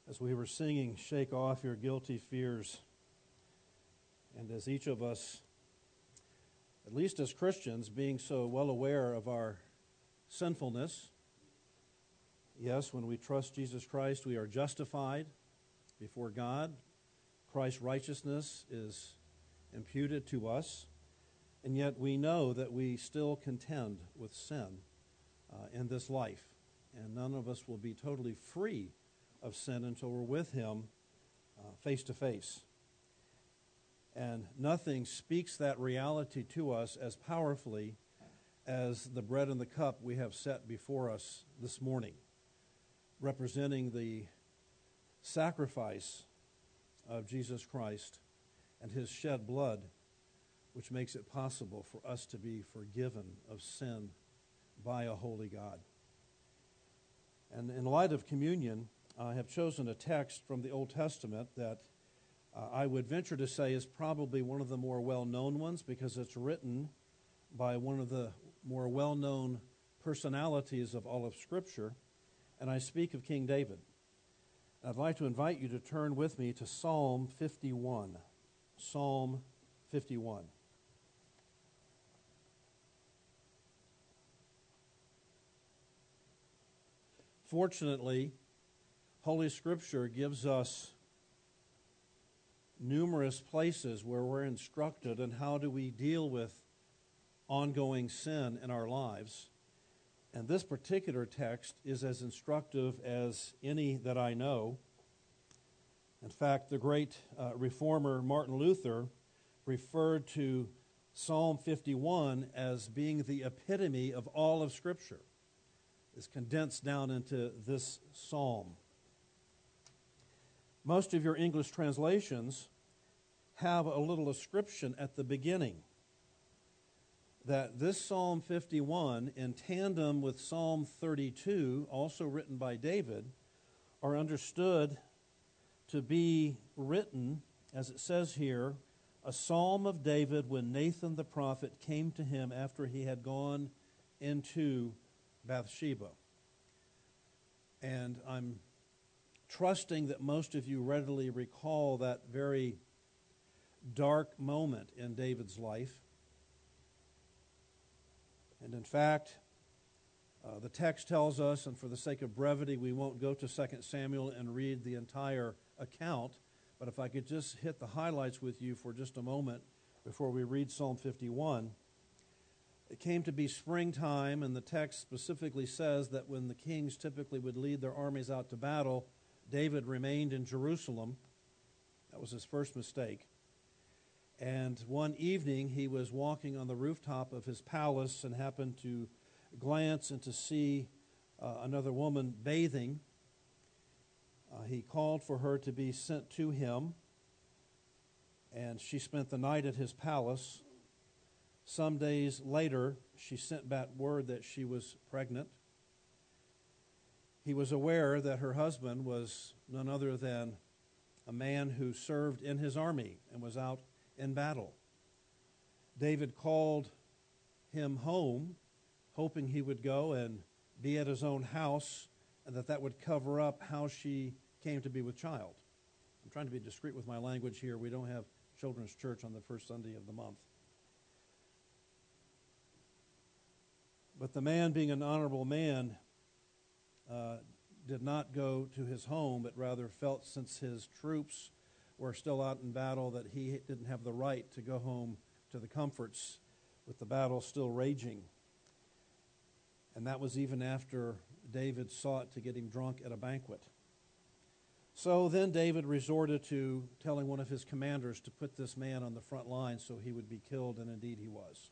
As we were singing, "Shake Off Your Guilty Fears," and as each of us, at least as Christians, being so well aware of our sinfulness, yes, when we trust Jesus Christ, we are justified before God. Christ's righteousness is imputed to us, and yet we know that we still contend with sin in this life, and none of us will be totally free of sin until we're with Him face to face. And nothing speaks that reality to us as powerfully as the bread and the cup we have set before us this morning, representing the sacrifice of Jesus Christ and His shed blood, which makes it possible for us to be forgiven of sin by a holy God. And in light of communion, I have chosen a text from the Old Testament that I would venture to say is probably one of the more well-known ones because it's written by one of the more well-known personalities of all of Scripture, and I speak of King David. I'd like to invite you to turn with me to Psalm 51. Psalm 51. Fortunately, Holy Scripture gives us numerous places where we're instructed on how do we deal with ongoing sin in our lives. And this particular text is as instructive as any that I know. In fact, the great reformer Martin Luther referred to Psalm 51 as being the epitome of all of Scripture. It's condensed down into this psalm. Most of your English translations have a little ascription at the beginning that this Psalm 51, in tandem with Psalm 32, also written by David, are understood to be written, as it says here, a psalm of David when Nathan the prophet came to him after he had gone into Bathsheba. And I'm trusting that most of you readily recall that very dark moment in David's life. And in fact, the text tells us, and for the sake of brevity, we won't go to 2 Samuel and read the entire account, but if I could just hit the highlights with you for just a moment before we read Psalm 51. It came to be springtime, and the text specifically says that when the kings typically would lead their armies out to battle, David remained in Jerusalem. That was his first mistake. And one evening he was walking on the rooftop of his palace and happened to glance and to see another woman bathing. He called for her to be sent to him, and she spent the night at his palace. Some days later, she sent back word that she was pregnant. He was aware that her husband was none other than a man who served in his army and was out in battle. David called him home, hoping he would go and be at his own house, and that would cover up how she came to be with child. I'm trying to be discreet with my language here. We don't have children's church on the first Sunday of the month. But the man, being an honorable man, did not go to his home, but rather felt, since his troops were still out in battle, that he didn't have the right to go home to the comforts with the battle still raging. And that was even after David sought to get him drunk at a banquet. So then David resorted to telling one of his commanders to put this man on the front line so he would be killed, and indeed he was.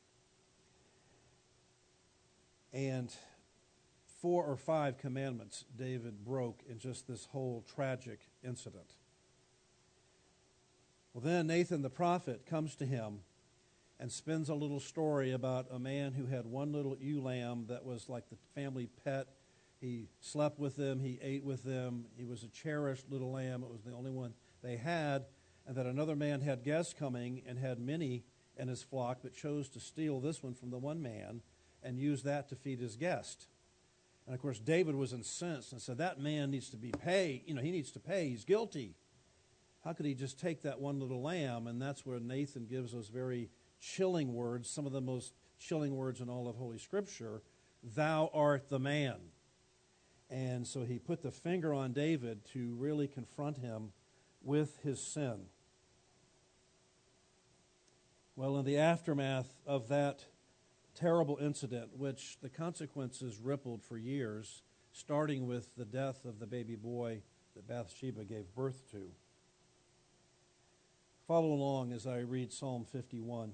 And 4 or 5 commandments David broke in just this whole tragic incident. Well, then Nathan the prophet comes to him and spins a little story about a man who had one little ewe lamb that was like the family pet. He slept with them, he ate with them, he was a cherished little lamb, it was the only one they had, and that another man had guests coming and had many in his flock, but chose to steal this one from the one man and use that to feed his guest. And of course, David was incensed and said, that man needs to be paid. He needs to pay. He's guilty. How could he just take that one little lamb? And that's where Nathan gives those very chilling words, some of the most chilling words in all of Holy Scripture. Thou art the man. And so he put the finger on David to really confront him with his sin. Well, in the aftermath of that terrible incident, which the consequences rippled for years, starting with the death of the baby boy that Bathsheba gave birth to. Follow along as I read Psalm 51.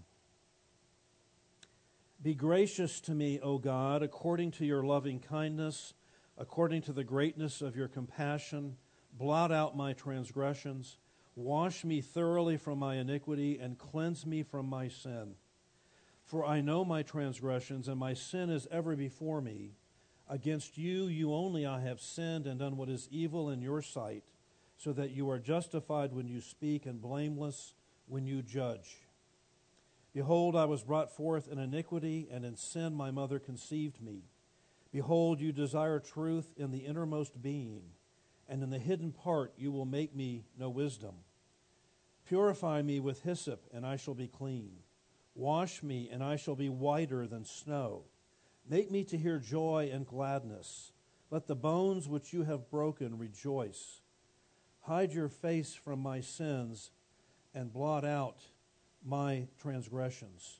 Be gracious to me, O God, according to your loving kindness, according to the greatness of your compassion. Blot out my transgressions. Wash me thoroughly from my iniquity and cleanse me from my sin. For I know my transgressions, and my sin is ever before me. Against you, you only, I have sinned and done what is evil in your sight, so that you are justified when you speak and blameless when you judge. Behold, I was brought forth in iniquity, and in sin my mother conceived me. Behold, you desire truth in the innermost being, and in the hidden part you will make me know wisdom. Purify me with hyssop, and I shall be clean. Wash me, and I shall be whiter than snow. Make me to hear joy and gladness. Let the bones which you have broken rejoice. Hide your face from my sins, and blot out my transgressions.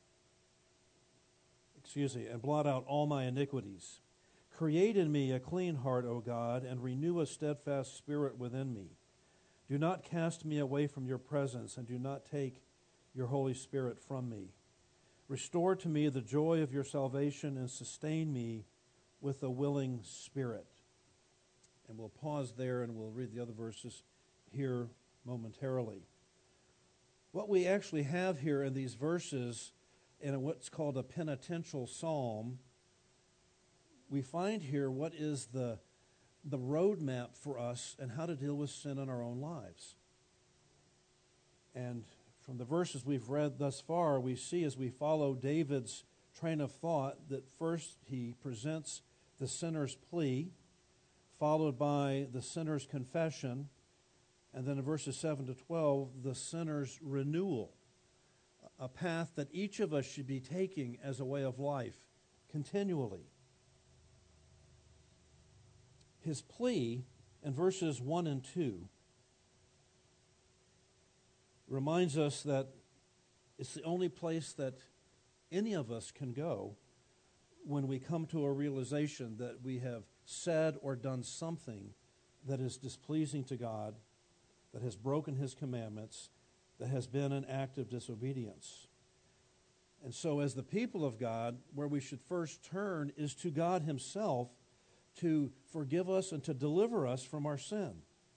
And blot out all my iniquities. Create in me a clean heart, O God, and renew a steadfast spirit within me. Do not cast me away from your presence, and do not take your Holy Spirit from me. Restore to me the joy of your salvation, and sustain me with a willing spirit. And we'll pause there, and we'll read the other verses here momentarily. What we actually have here in these verses, in what's called a penitential psalm, we find here what is the roadmap for us and how to deal with sin in our own lives. And from the verses we've read thus far, we see as we follow David's train of thought that first he presents the sinner's plea, followed by the sinner's confession, and then in verses 7 to 12, the sinner's renewal, a path that each of us should be taking as a way of life continually. His plea in verses 1 and 2 reminds us that it's the only place that any of us can go when we come to a realization that we have said or done something that is displeasing to God, that has broken his commandments, that has been an act of disobedience. And so as the people of God, where we should first turn is to God himself to forgive us and to deliver us from our sin.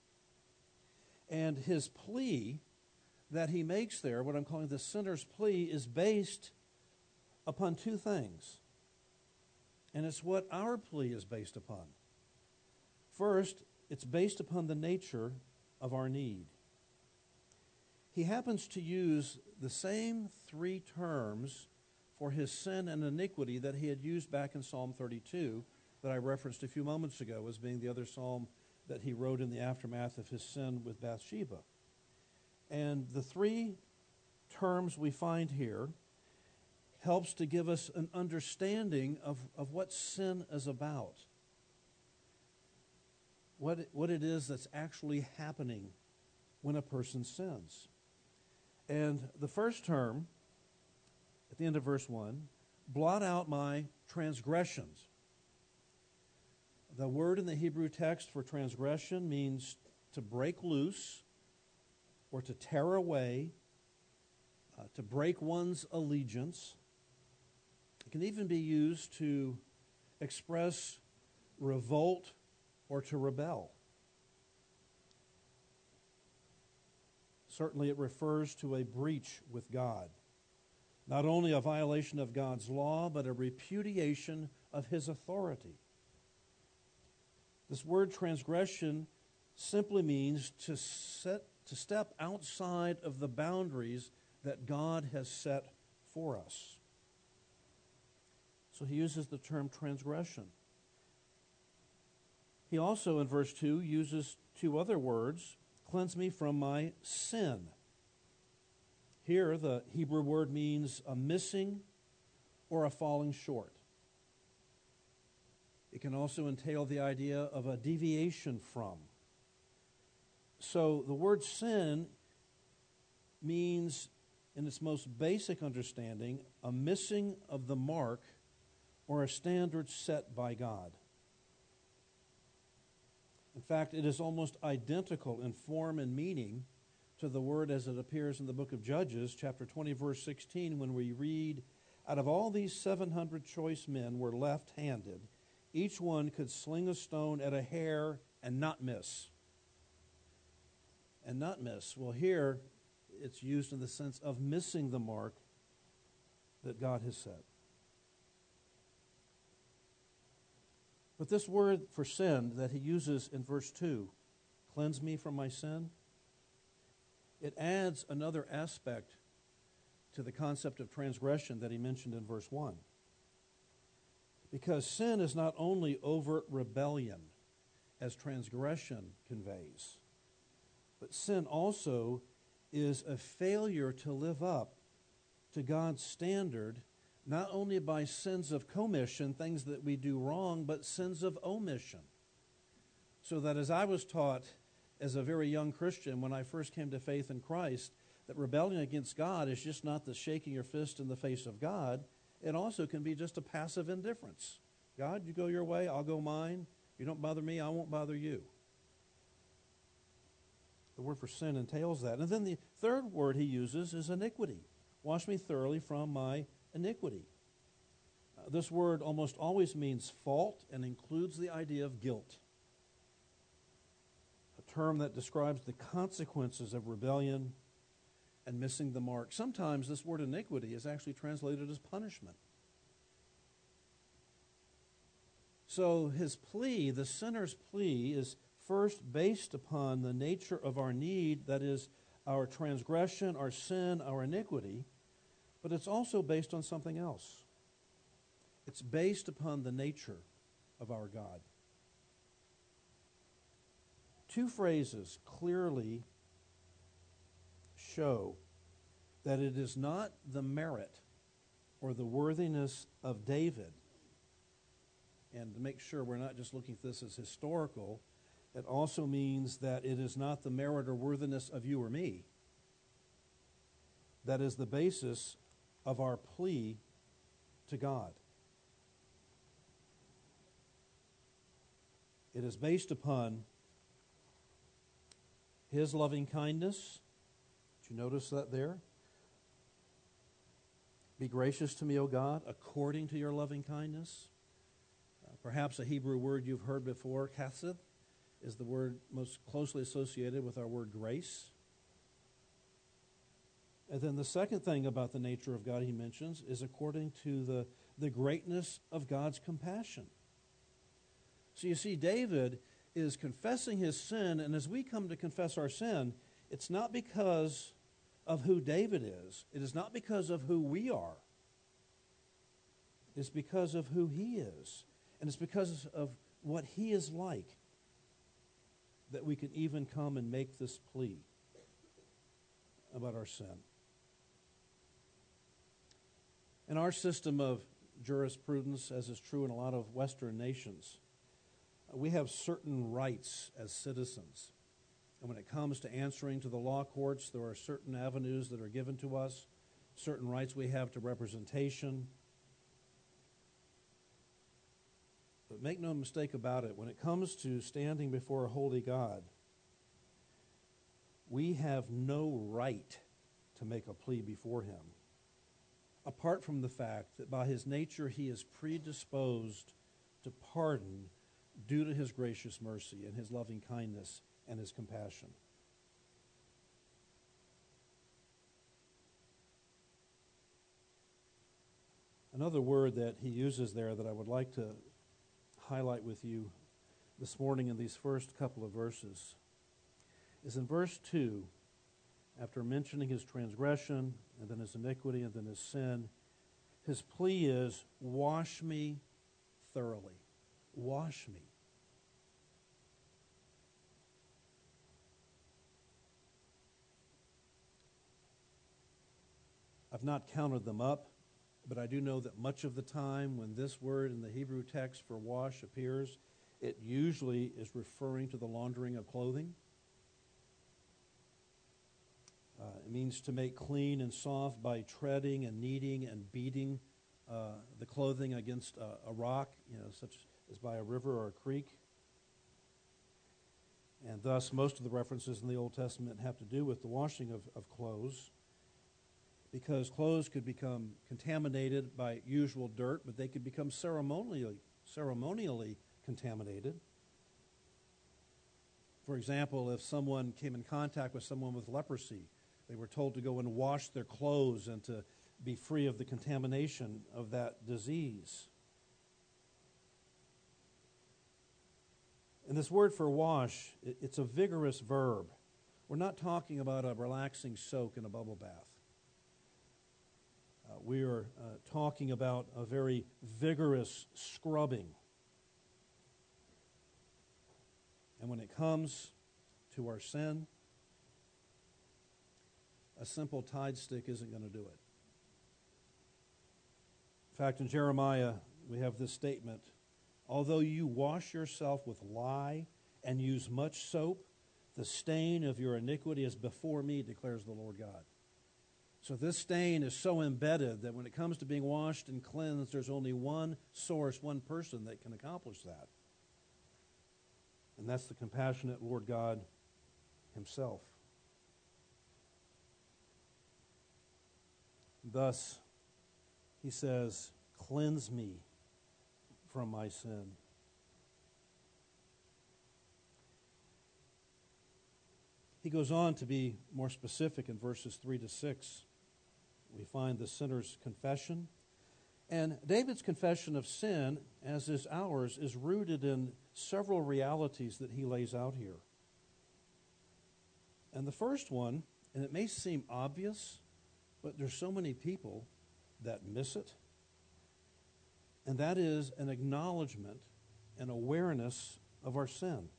And his plea that he makes there, what I'm calling the sinner's plea, is based upon two things. And it's what our plea is based upon. First, it's based upon the nature of our need. He happens to use the same three terms for his sin and iniquity that he had used back in Psalm 32 that I referenced a few moments ago as being the other psalm that he wrote in the aftermath of his sin with Bathsheba. And the three terms we find here helps to give us an understanding of what sin is about. What it is that's actually happening when a person sins. And the first term, at the end of verse 1, blot out my transgressions. The word in the Hebrew text for transgression means to break loose or to tear away, to break one's allegiance. It can even be used to express revolt or to rebel. Certainly it refers to a breach with God. Not only a violation of God's law, but a repudiation of his authority. This word transgression simply means to step outside of the boundaries that God has set for us. So he uses the term transgression. He also, in verse 2, uses two other words, cleanse me from my sin. Here, the Hebrew word means a missing or a falling short. It can also entail the idea of a deviation from. So the word sin means, in its most basic understanding, a missing of the mark or a standard set by God. In fact, it is almost identical in form and meaning to the word as it appears in the book of Judges, chapter 20, verse 16, when we read, out of all these 700 choice men were left-handed. Each one could sling a stone at a hair and not miss. And not miss. Well, here it's used in the sense of missing the mark that God has set. But this word for sin that he uses in verse 2, cleanse me from my sin, it adds another aspect to the concept of transgression that he mentioned in verse 1. Because sin is not only overt rebellion, as transgression conveys, but sin also is a failure to live up to God's standard, not only by sins of commission, things that we do wrong, but sins of omission. So that as I was taught as a very young Christian when I first came to faith in Christ, that rebellion against God is just not the shaking your fist in the face of God. It also can be just a passive indifference. God, you go your way, I'll go mine. You don't bother me, I won't bother you. The word for sin entails that. And then the third word he uses is iniquity. Wash me thoroughly from my iniquity. This word almost always means fault and includes the idea of guilt, a term that describes the consequences of rebellion and missing the mark. Sometimes this word iniquity is actually translated as punishment. So his plea, the sinner's plea, is first based upon the nature of our need, that is, our transgression, our sin, our iniquity, but it's also based on something else. It's based upon the nature of our God. Two phrases clearly show that it is not the merit or the worthiness of David. And to make sure we're not just looking at this as historical, it also means that it is not the merit or worthiness of you or me that is the basis of our plea to God. It is based upon his loving kindness. Did you notice that there? Be gracious to me, O God, according to your loving kindness. Perhaps a Hebrew word you've heard before, chesed, is the word most closely associated with our word grace. And then the second thing about the nature of God he mentions is according to the greatness of God's compassion. So you see, David is confessing his sin, and as we come to confess our sin, it's not because of who David is. It is not because of who we are. It's because of who he is. And it's because of what he is like that we can even come and make this plea about our sin. In our system of jurisprudence, as is true in a lot of Western nations, we have certain rights as citizens. And when it comes to answering to the law courts, there are certain avenues that are given to us, certain rights we have to representation. But make no mistake about it, when it comes to standing before a holy God, we have no right to make a plea before him, apart from the fact that by his nature he is predisposed to pardon due to his gracious mercy and his loving kindness and his compassion. Another word that he uses there that I would like to highlight with you this morning in these first couple of verses is in verse 2, after mentioning his transgression and then his iniquity and then his sin, his plea is, wash me thoroughly. Wash me. I've not counted them up, but I do know that much of the time when this word in the Hebrew text for wash appears, it usually is referring to the laundering of clothing. It means to make clean and soft by treading and kneading and beating the clothing against a rock, such as by a river or a creek. And thus, most of the references in the Old Testament have to do with the washing of clothes, because clothes could become contaminated by usual dirt, but they could become ceremonially contaminated. For example, if someone came in contact with someone with leprosy, they were told to go and wash their clothes and to be free of the contamination of that disease. And this word for wash, it's a vigorous verb. We're not talking about a relaxing soak in a bubble bath. We are talking about a very vigorous scrubbing. And when it comes to our sin, a simple Tide stick isn't going to do it. In fact, in Jeremiah, we have this statement, although you wash yourself with lye and use much soap, the stain of your iniquity is before me, declares the Lord God. So this stain is so embedded that when it comes to being washed and cleansed, there's only one source, one person that can accomplish that. And that's the compassionate Lord God himself. Thus, he says, cleanse me from my sin. He goes on to be more specific in verses 3 to 6. We find the sinner's confession. And David's confession of sin, as is ours, is rooted in several realities that he lays out here. And the first one, and it may seem obvious, but there's so many people that miss it, and that is an acknowledgement and awareness of our sin.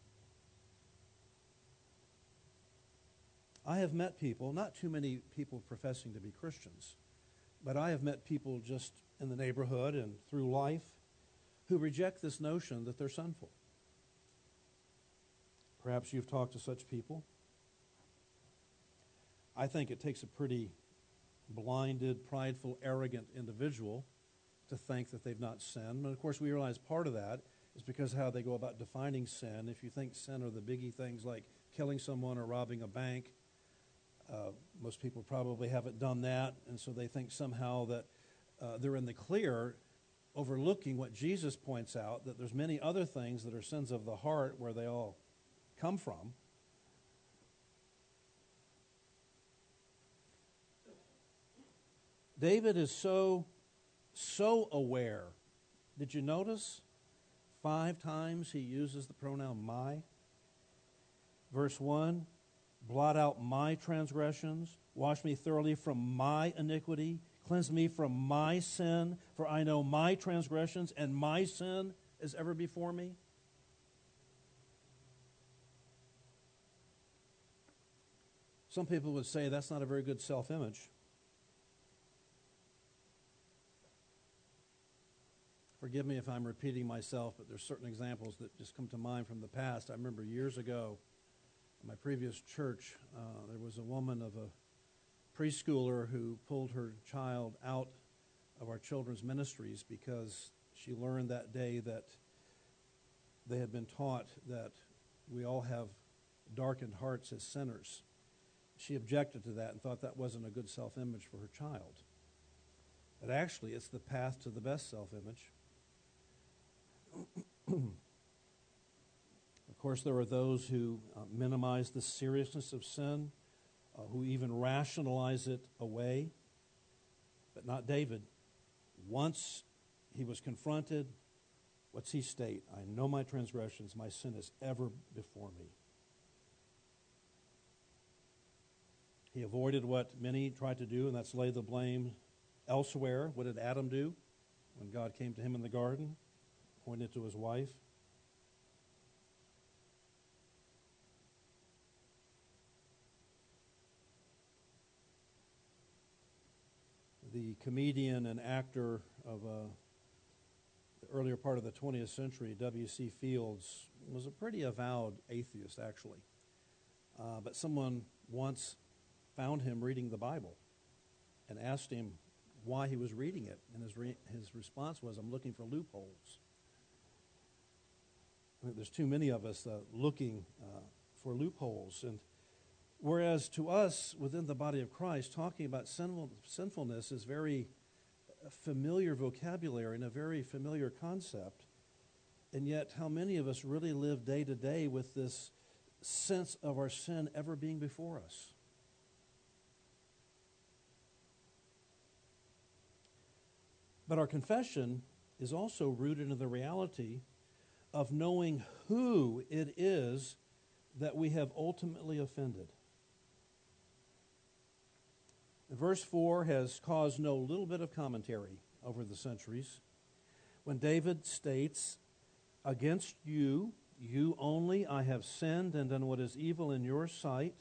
I have met people, not too many people professing to be Christians, but I have met people just in the neighborhood and through life who reject this notion that they're sinful. Perhaps you've talked to such people. I think it takes a pretty blinded, prideful, arrogant individual to think that they've not sinned. And of course, we realize part of that is because of how they go about defining sin. If you think sin are the biggie things like killing someone or robbing a bank, most people probably haven't done that, and so they think somehow that they're in the clear, overlooking what Jesus points out, that there's many other things that are sins of the heart where they all come from. David is so aware. Did you notice 5 times he uses the pronoun my? Verse 1, blot out my transgressions, wash me thoroughly from my iniquity, cleanse me from my sin, for I know my transgressions and my sin is ever before me. Some people would say that's not a very good self-image. Forgive me if I'm repeating myself, but there's certain examples that just come to mind from the past. I remember years ago, in my previous church, there was a woman of a preschooler who pulled her child out of our children's ministries because she learned that day that they had been taught that we all have darkened hearts as sinners. She objected to that and thought that wasn't a good self-image for her child. But actually, it's the path to the best self-image. Of course, there are those who minimize the seriousness of sin, who even rationalize it away, but not David. Once he was confronted, what's he state? I know my transgressions, my sin is ever before me. He avoided what many tried to do, and that's lay the blame elsewhere. What did Adam do when God came to him in the garden? Pointed to his wife. the comedian and actor of the earlier part of the 20th century, W.C. Fields, was a pretty avowed atheist, actually. But someone once found him reading the Bible and asked him why he was reading it, and his response was, "I'm looking for loopholes." I think there's too many of us looking for loopholes. And whereas to us, within the body of Christ, talking about sinfulness is very familiar vocabulary and a very familiar concept, and yet how many of us really live day to day with this sense of our sin ever being before us? But our confession is also rooted in the reality of knowing who it is that we have ultimately offended. Verse 4 has caused no little bit of commentary over the centuries when David states, "Against you, you only, I have sinned and done what is evil in your sight."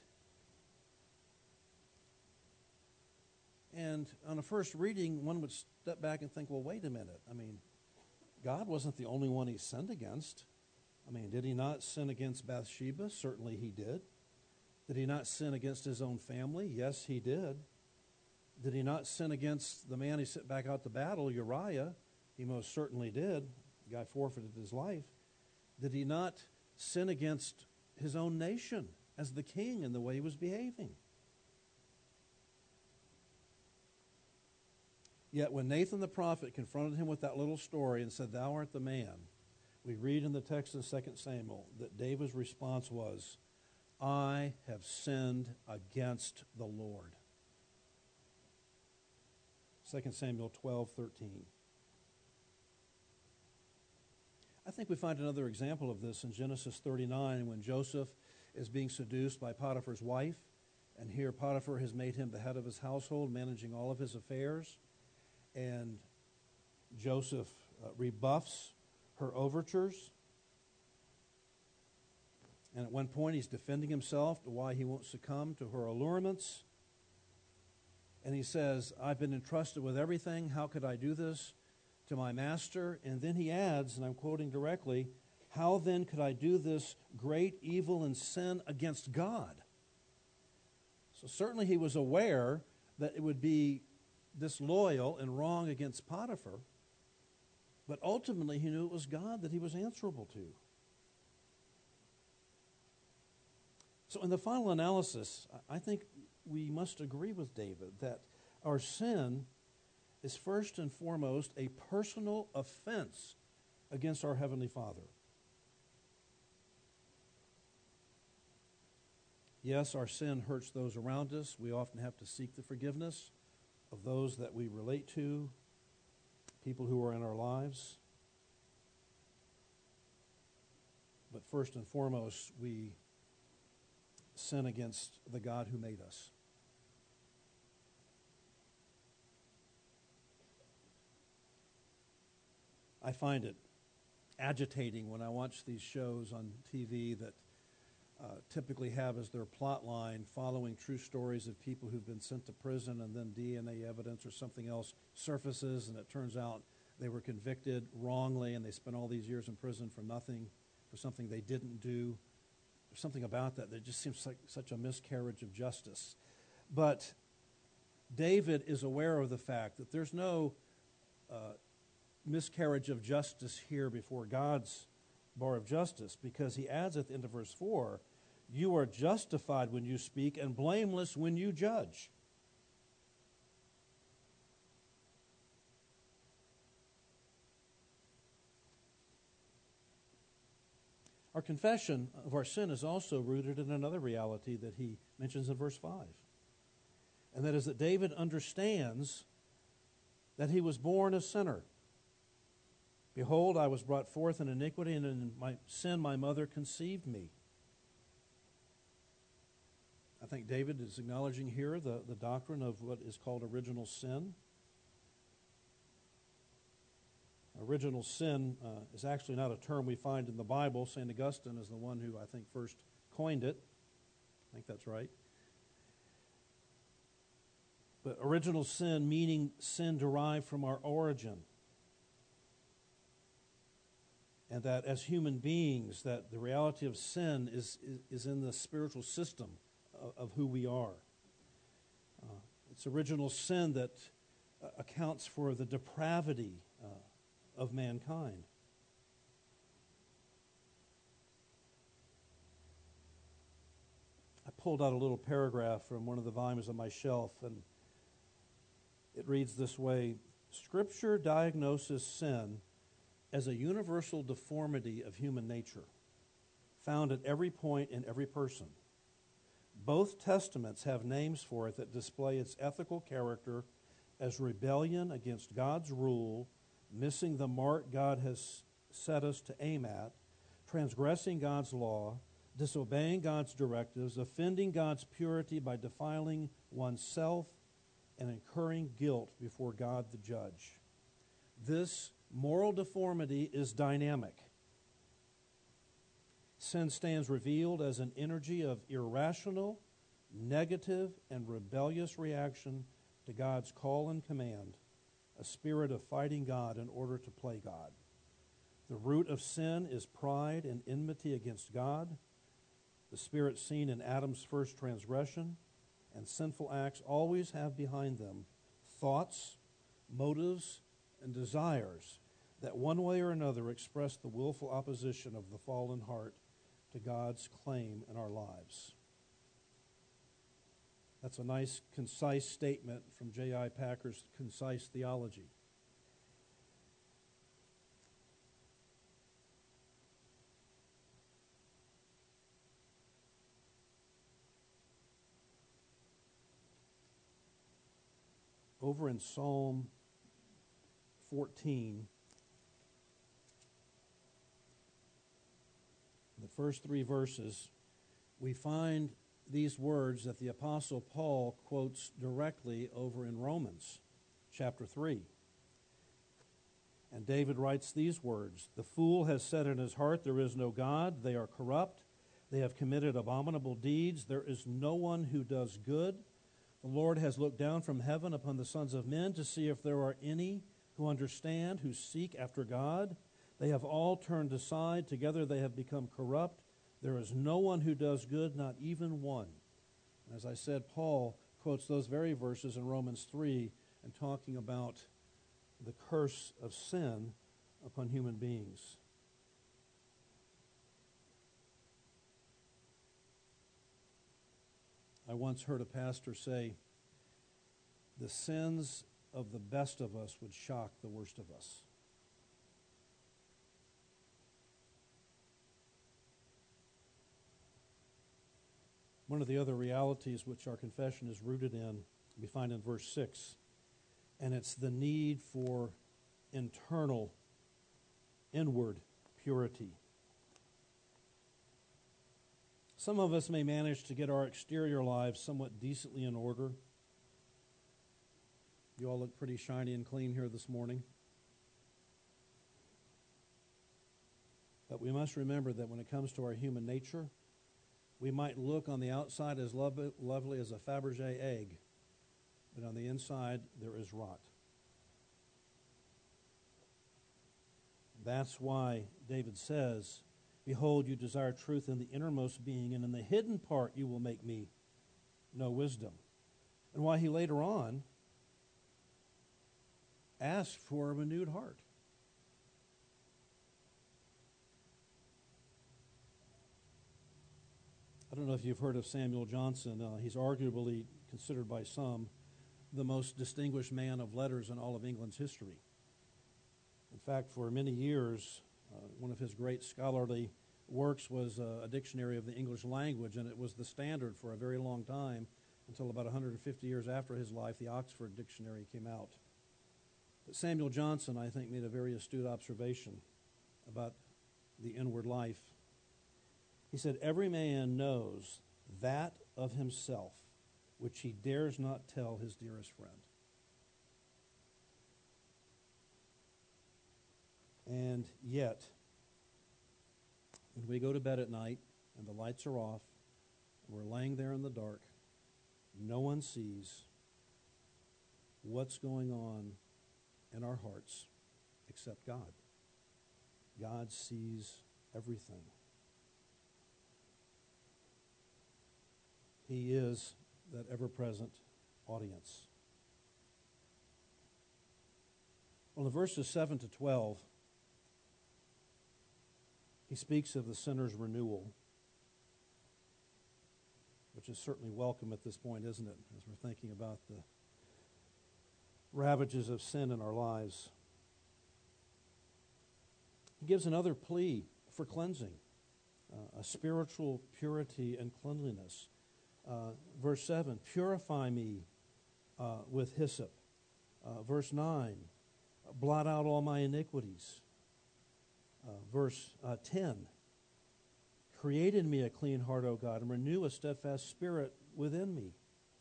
And on a first reading, one would step back and think, well, wait a minute. I mean, God wasn't the only one he sinned against. I mean, did he not sin against Bathsheba? Certainly he did. Did he not sin against his own family? Yes, he did. Did he not sin against the man he sent back out to battle, Uriah? He most certainly did. The guy forfeited his life. Did he not sin against his own nation as the king and the way he was behaving? Yet when Nathan the prophet confronted him with that little story and said, "Thou art the man," we read in the text in 2 Samuel that David's response was, "I have sinned against the Lord." 2 Samuel 12:13. I think we find another example of this in Genesis 39 when Joseph is being seduced by Potiphar's wife, and here Potiphar has made him the head of his household, managing all of his affairs. And Joseph rebuffs her overtures. And at one point he's defending himself to why he won't succumb to her allurements. And he says, "I've been entrusted with everything. How could I do this to my master?" And then he adds, and I'm quoting directly, "How then could I do this great evil and sin against God?" So certainly he was aware that it would be disloyal and wrong against Potiphar, but ultimately he knew it was God that he was answerable to. So in the final analysis, I think we must agree with David that our sin is first and foremost a personal offense against our Heavenly Father. Yes, our sin hurts those around us. We often have to seek the forgiveness of those that we relate to, people who are in our lives. But first and foremost, we sin against the God who made us. I find it agitating when I watch these shows on TV that typically have as their plot line following true stories of people who've been sent to prison, and then DNA evidence or something else surfaces, and it turns out they were convicted wrongly and they spent all these years in prison for nothing, for something they didn't do. There's something about that that just seems like such a miscarriage of justice. But David is aware of the fact that there's no miscarriage of justice here before God's bar of justice, because he adds at the end of verse 4, "You are justified when you speak and blameless when you judge." Our confession of our sin is also rooted in another reality that he mentions in verse 5. And that is that David understands that he was born a sinner. "Behold, I was brought forth in iniquity, and in my sin my mother conceived me." I think David is acknowledging here the doctrine of what is called original sin. Original sin is actually not a term we find in the Bible. St. Augustine is the one who I think first coined it. I think that's right. But original sin meaning sin derived from our origin. And that as human beings, that the reality of sin is in the spiritual system of who we are. It's original sin that accounts for the depravity of mankind. I pulled out a little paragraph from one of the volumes on my shelf, and it reads this way: Scripture diagnoses sin as a universal deformity of human nature, found at every point in every person. Both testaments have names for it that display its ethical character as rebellion against God's rule, missing the mark God has set us to aim at, transgressing God's law, disobeying God's directives, offending God's purity by defiling oneself, and incurring guilt before God the judge. This moral deformity is dynamic. Sin stands revealed as an energy of irrational, negative, and rebellious reaction to God's call and command, a spirit of fighting God in order to play God. The root of sin is pride and enmity against God, the spirit seen in Adam's first transgression, and sinful acts always have behind them thoughts, motives, and desires that one way or another express the willful opposition of the fallen heart to God's claim in our lives. That's a nice, concise statement from J.I. Packer's Concise Theology. Over in Psalm 14, the first 3 verses, we find these words that the Apostle Paul quotes directly over in Romans chapter 3. And David writes these words: "The fool has said in his heart, there is no God. They are corrupt. They have committed abominable deeds. There is no one who does good. The Lord has looked down from heaven upon the sons of men to see if there are any who understand, who seek after God. They have all turned aside. Together they have become corrupt. There is no one who does good, not even one." And as I said, Paul quotes those very verses in Romans 3 and talking about the curse of sin upon human beings. I once heard a pastor say, "The sins of the best of us would shock the worst of us." One of the other realities which our confession is rooted in, we find in verse 6, and it's the need for internal, inward purity. Some of us may manage to get our exterior lives somewhat decently in order. You all look pretty shiny and clean here this morning. But we must remember that when it comes to our human nature, we might look on the outside as lovely as a Fabergé egg, but on the inside there is rot. That's why David says, "Behold, you desire truth in the innermost being, and in the hidden part you will make me know wisdom." And why he later on asked for a renewed heart. I don't know if you've heard of Samuel Johnson. He's arguably considered by some the most distinguished man of letters in all of England's history. In fact, for many years, one of his great scholarly works was a dictionary of the English language, and it was the standard for a very long time until about 150 years after his life, the Oxford Dictionary came out. But Samuel Johnson, I think, made a very astute observation about the inward life. He said, "Every man knows that of himself which he dares not tell his dearest friend." And yet, when we go to bed at night and the lights are off and we're laying there in the dark, no one sees, what's going on in our hearts except God. God sees everything. He is that ever-present audience. Well, in verses 7 to 12, he speaks of the sinner's renewal, which is certainly welcome at this point, isn't it, as we're thinking about the ravages of sin in our lives. He gives another plea for cleansing, a spiritual purity and cleanliness. Verse 7, purify me with hyssop. Verse 9, blot out all my iniquities. Verse 10, create in me a clean heart, O God, and renew a steadfast spirit within me.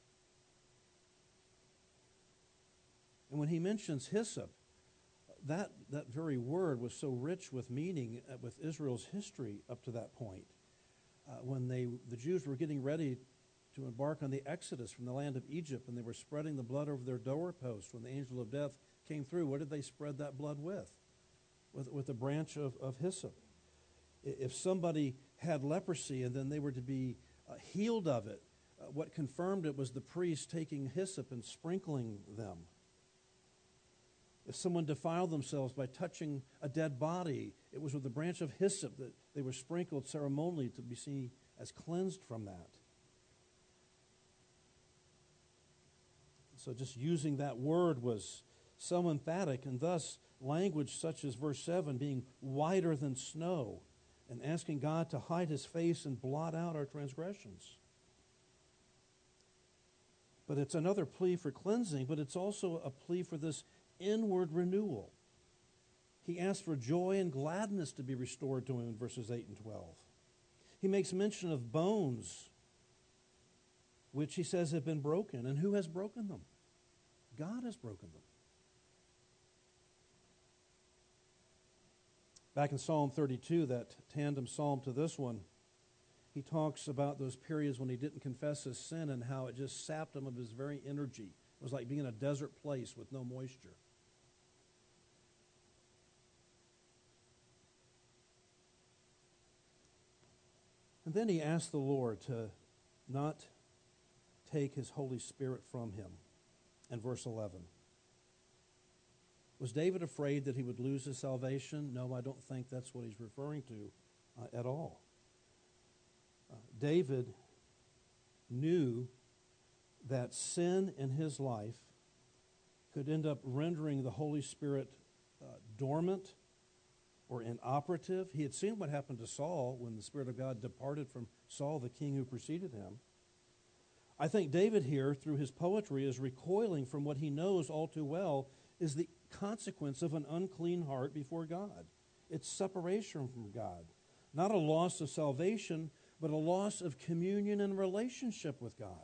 And when he mentions hyssop, that very word was so rich with meaning with Israel's history up to that point. When the Jews were getting ready to embark on the Exodus from the land of Egypt, and they were spreading the blood over their doorpost when the angel of death came through, what did they spread that blood with? With a branch of hyssop. If somebody had leprosy and then they were to be healed of it, what confirmed it was the priest taking hyssop and sprinkling them. If someone defiled themselves by touching a dead body, it was with a branch of hyssop that they were sprinkled ceremonially to be seen as cleansed from that. So just using that word was so emphatic, and thus language such as verse 7 being whiter than snow and asking God to hide his face and blot out our transgressions. But it's another plea for cleansing, but it's also a plea for this inward renewal. He asks for joy and gladness to be restored to him in verses 8 and 12. He makes mention of bones, which he says have been broken. And who has broken them? God has broken them. Back in Psalm 32, that tandem psalm to this one, he talks about those periods when he didn't confess his sin and how it just sapped him of his very energy. It was like being in a desert place with no moisture. And then he asked the Lord to not take his Holy Spirit from him in verse 11. Was David afraid that he would lose his salvation? No, I don't think that's what he's referring to at all. David knew that sin in his life could end up rendering the Holy Spirit dormant or inoperative. He had seen what happened to Saul when the Spirit of God departed from Saul, the king who preceded him. I think David here, through his poetry, is recoiling from what he knows all too well is the consequence of an unclean heart before God. It's separation from God. Not a loss of salvation, but a loss of communion and relationship with God.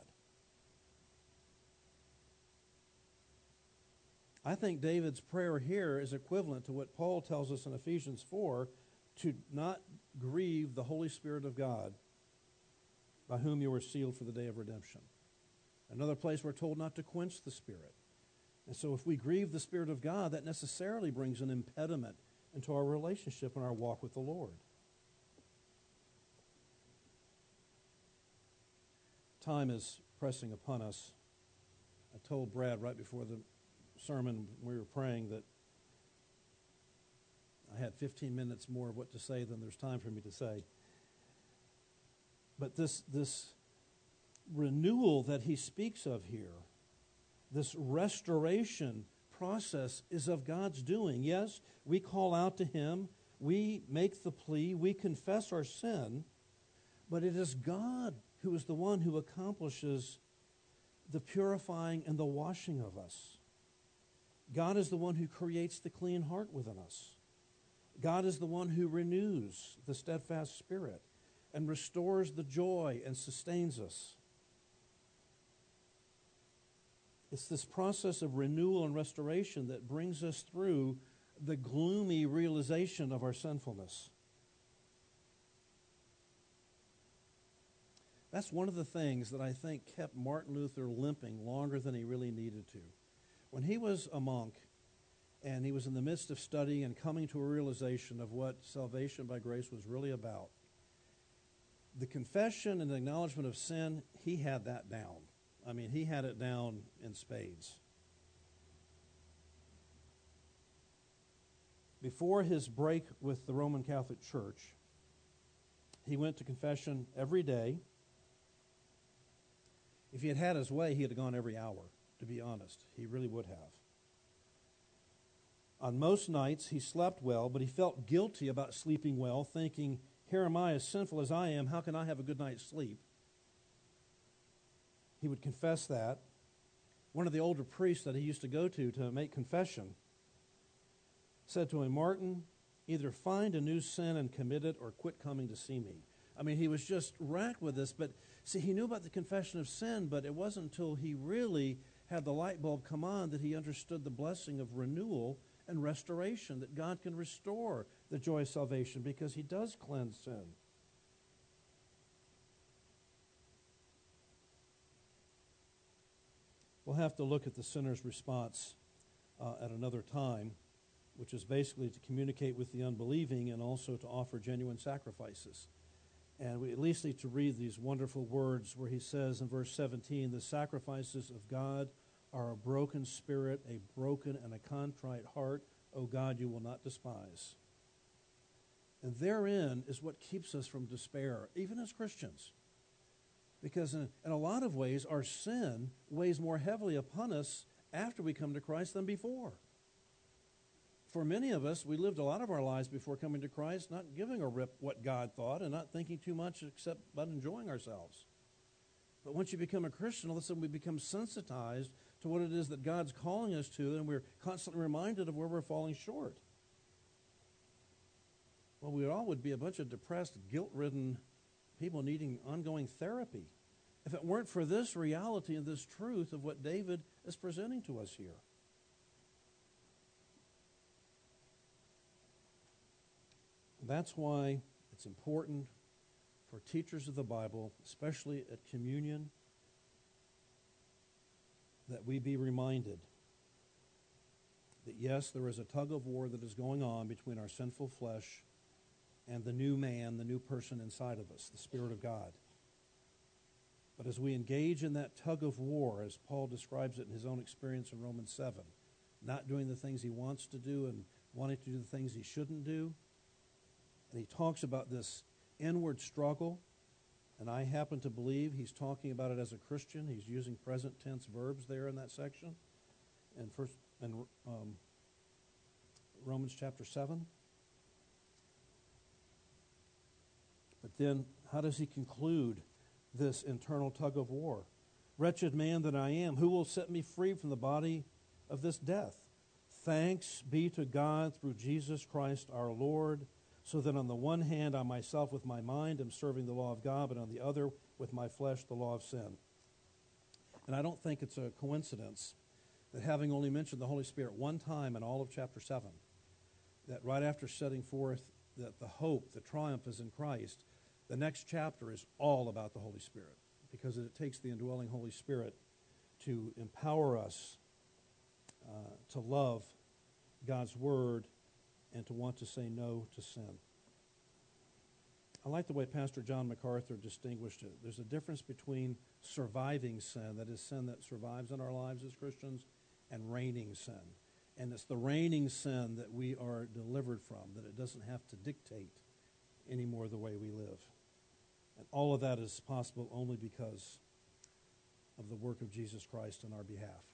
I think David's prayer here is equivalent to what Paul tells us in Ephesians 4, to not grieve the Holy Spirit of God, by whom you were sealed for the day of redemption. Another place we're told not to quench the Spirit. And so if we grieve the Spirit of God, that necessarily brings an impediment into our relationship and our walk with the Lord. Time is pressing upon us. I told Brad right before the sermon we were praying that I had 15 minutes more of what to say than there's time for me to say. But this renewal that he speaks of here, this restoration process, is of God's doing. Yes, we call out to him, we make the plea, we confess our sin, but it is God who is the one who accomplishes the purifying and the washing of us. God is the one who creates the clean heart within us. God is the one who renews the steadfast spirit and restores the joy and sustains us. It's this process of renewal and restoration that brings us through the gloomy realization of our sinfulness. That's one of the things that I think kept Martin Luther limping longer than he really needed to. when he was a monk and he was in the midst of studying and coming to a realization of what salvation by grace was really about, the confession and the acknowledgement of sin, he had that down. I mean, he had it down in spades. Before his break with the Roman Catholic Church, he went to confession every day. If he had had his way, he would have gone every hour, to be honest. He really would have. On most nights, he slept well, but he felt guilty about sleeping well, thinking, here am I, as sinful as I am, how can I have a good night's sleep? He would confess that. One of the older priests that he used to go to make confession said to him, Martin, either find a new sin and commit it or quit coming to see me. I mean, he was just racked with this, but see, he knew about the confession of sin, but it wasn't until he really had the light bulb come on that he understood the blessing of renewal and restoration, that God can restore the joy of salvation because he does cleanse sin. We'll have to look at the sinner's response at another time, which is basically to communicate with the unbelieving and also to offer genuine sacrifices. And we at least need to read these wonderful words where he says in verse 17, the sacrifices of God are a broken spirit, a broken and a contrite heart. O God, you will not despise. And therein is what keeps us from despair, even as Christians. Because in a lot of ways, our sin weighs more heavily upon us after we come to Christ than before. For many of us, we lived a lot of our lives before coming to Christ, not giving a rip what God thought and not thinking too much except about enjoying ourselves. But once you become a Christian, all of a sudden we become sensitized to what it is that God's calling us to, and we're constantly reminded of where we're falling short. Well, we all would be a bunch of depressed, guilt-ridden people needing ongoing therapy if it weren't for this reality and this truth of what David is presenting to us here. That's why it's important for teachers of the Bible, especially at communion, that we be reminded that yes, there is a tug of war that is going on between our sinful flesh and the new man, the new person inside of us, the Spirit of God. But as we engage in that tug of war, as Paul describes it in his own experience in Romans 7, not doing the things he wants to do and wanting to do the things he shouldn't do, and he talks about this inward struggle, and I happen to believe he's talking about it as a Christian. He's using present tense verbs there in that section, and Romans chapter 7. But then, how does he conclude this internal tug of war? Wretched man that I am, who will set me free from the body of this death? Thanks be to God through Jesus Christ our Lord. So that on the one hand, I myself with my mind am serving the law of God, but on the other, with my flesh, the law of sin. And I don't think it's a coincidence that having only mentioned the Holy Spirit one time in all of chapter 7, that right after setting forth that the hope, the triumph is in Christ, the next chapter is all about the Holy Spirit, because it takes the indwelling Holy Spirit to empower us to love God's Word and to want to say no to sin. I like the way Pastor John MacArthur distinguished it. There's a difference between surviving sin, that is sin that survives in our lives as Christians, and reigning sin. And it's the reigning sin that we are delivered from, that it doesn't have to dictate anymore the way we live. And all of that is possible only because of the work of Jesus Christ on our behalf.